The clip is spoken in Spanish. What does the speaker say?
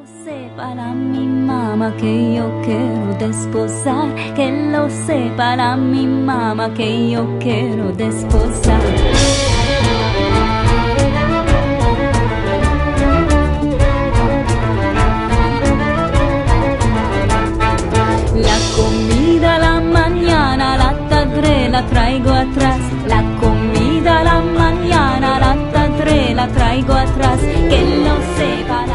sepa la mi mamá que yo quiero desposar, que lo sepa la mi mamá que yo quiero desposar. La comida a la mañana, la tarde la traigo atrás. La comida a la mañana, la tarde la traigo atrás. Que lo sepa